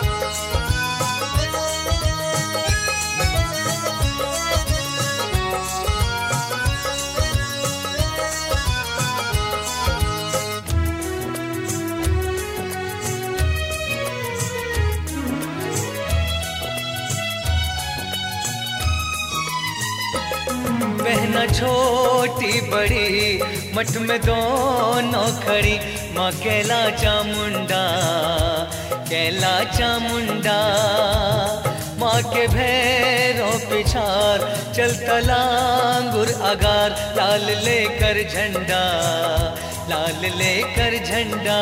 बहना छोटी बड़ी मठ में दोनों खड़ी, माँ कैला चामुंडा, कैला चामुंडा। माँ के भैरों पिछार चलता लांगुर अगार, लाल लेकर झंडा, लाल लेकर झंडा।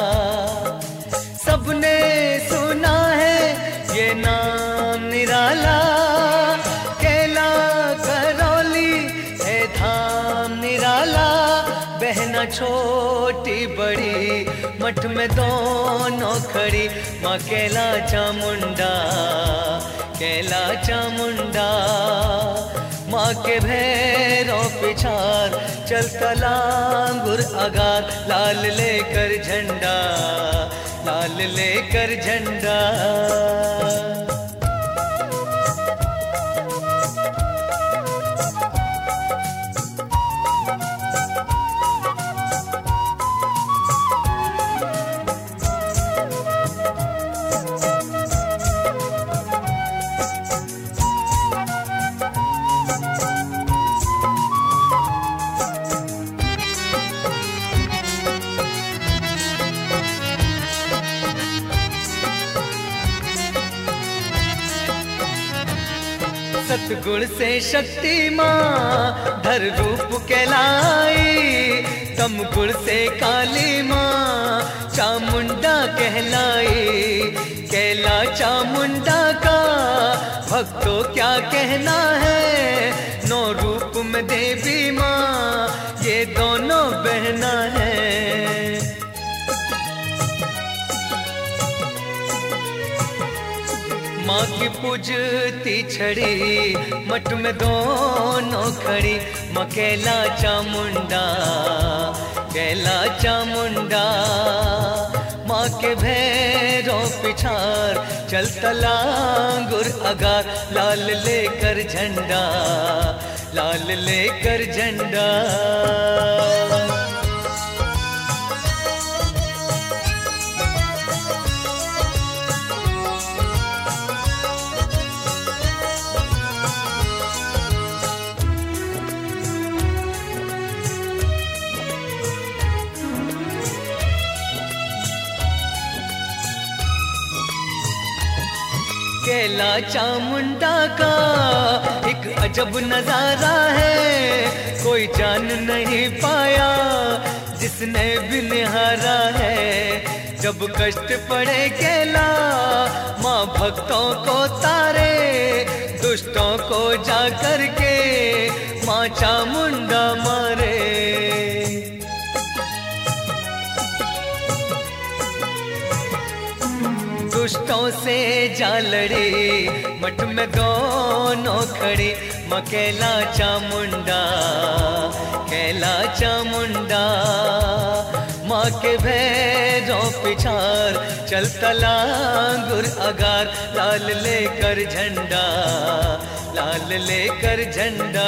सबने सुना है ये नाम निराला, कैला करौली है धाम निराला। बहना छोटी बड़ी मठ में दोनों खड़ी, माँ कैला चामुंडा, कैला चामुंडा। माँ के भैरों पिछार चलता लांगुर अगार, लाल लेकर झंडा, लाल लेकर झंडा। सतगुण से शक्ति माँ धर रूप कहलाई, तम गुण से काली माँ चामुंडा कहलाई। कैला चामुंडा का भक्तों क्या कहना है, नौ रूप में देवी माँ ये दोनों बहना है। माँ की पूजती छड़ी मठ में दोनों खड़ी, माँ कैला चामुंडा, कैला चामुंडा। माँ के भैरों पिछार चलता लांगुर अगार, लाल लेकर झंडा, लाल लेकर झंडा। कैला चामुंडा का एक अजब नजारा है, कोई जान नहीं पाया जिसने भी निहारा है। जब कष्ट पड़े कैला माँ भक्तों को तारे, दुष्टों को जा करके माँ चामुंडा मारे। दुष्टों से जा लड़ी मठ में दोनों खड़ी, माँ कैला चामुंडा, कैला चामुंडा। माँ के भैरों पिछार चलता लांगुर अगार, लाल लेकर झंडा, लाल लेकर झंडा।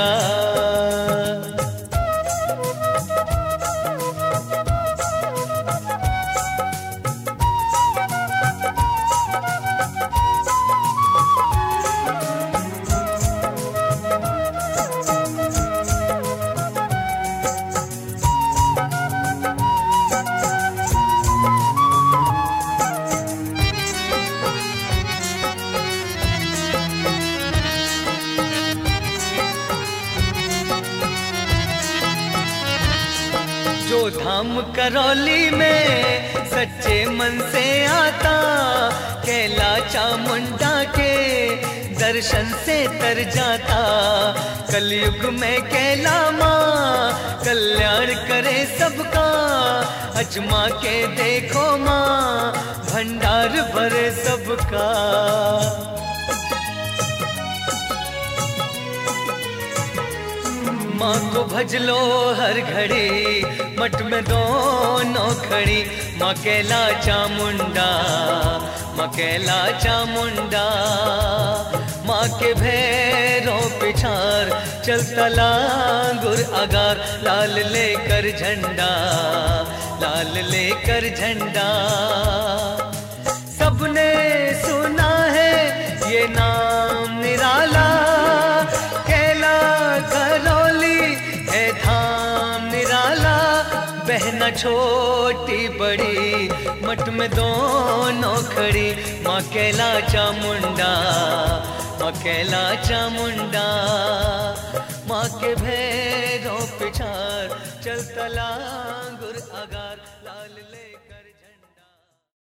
जो धाम करौली में सच्चे मन से आता, कैला चामुंडा के दर्शन से तर जाता। कलयुग में कैला माँ कल्याण करे सबका, अजमा के देखो माँ भंडार भरे सबका। माँ को भज लो हर घड़ी मठ में दोनों खड़ी, माँ कैला चामुंडा, माँ कैला चामुंडा, माँ के भैरों पिछार चलता लांगुर अगार, लाल लेकर झंडा, लाल लेकर झंडा। सबने सुना है ये नाम निराला, कैला करौली है धाम निराला। बहना छोटी बड़ी मठ में दोनों खड़ी, माँ कैला चामुंडा, माँ कैला चामुंडा। माँ के भैरों पिछार चलता ला